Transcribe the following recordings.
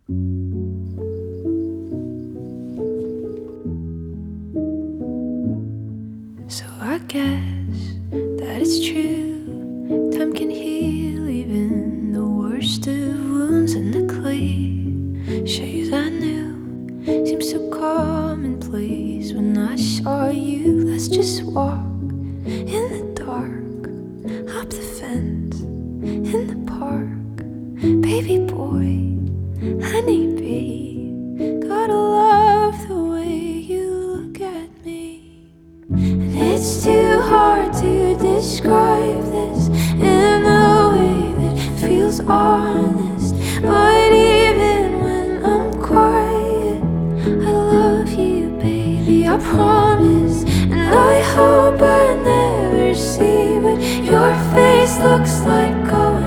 So I guess that it's true. Time can heal even the worst of wounds, and the cliches I knew seemed so commonplace when I saw you. Let's just walk in the dark, hop the fence in the park. Baby boy, honeybee, gotta love the way you look at me. And it's too hard to describe this in a way that feels honest. But even when I'm quiet, I love you, baby, I promise. And I hope I never see what your face looks like going.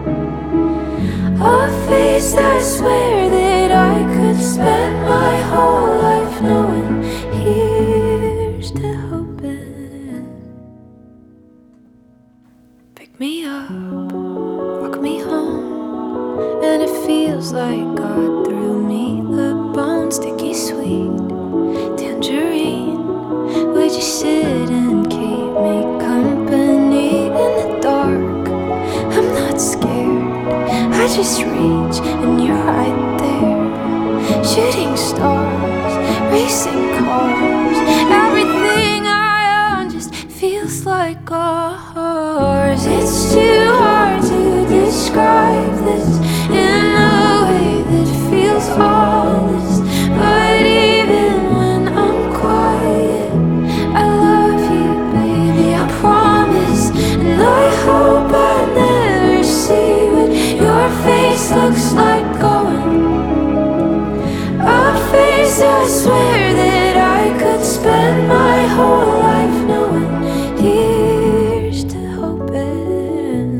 A face I swear that I could spend my whole life knowing. Here's to hoping. Pick me up, walk me home, and it feels like God threw me the bone. Sticky sweet tangerine, would you sit and keep me company in the dark? I'm not scared, I just reach and you're right there. Shooting stars, racing cars, everything I own just feels like ours. It's too hard to describe this in a way that feels honest. But even when I'm quiet, I love you, baby, I promise. And I hope I never see what your face looks like going. A face I swear that I could spend my whole life knowing. Here's to hoping.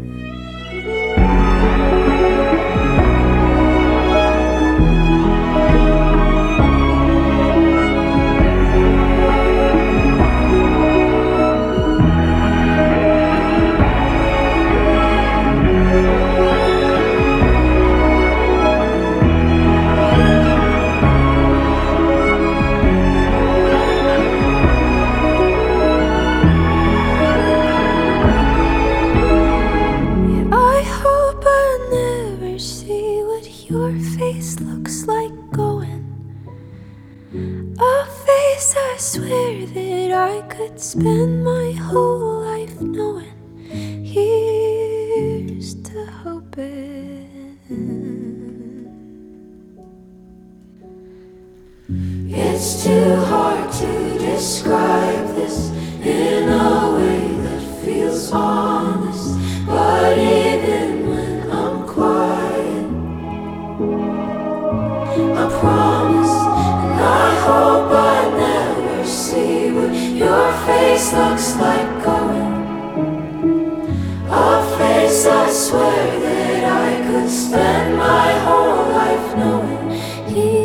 Your face looks like going. A face I swear that I could spend my whole life knowing. Here's to hoping. It's too hard to describe this in a way that feels honest. But even when I'm quiet, I promise, and I hope I never see what your face looks like going. A face I swear that I could spend my whole life knowing.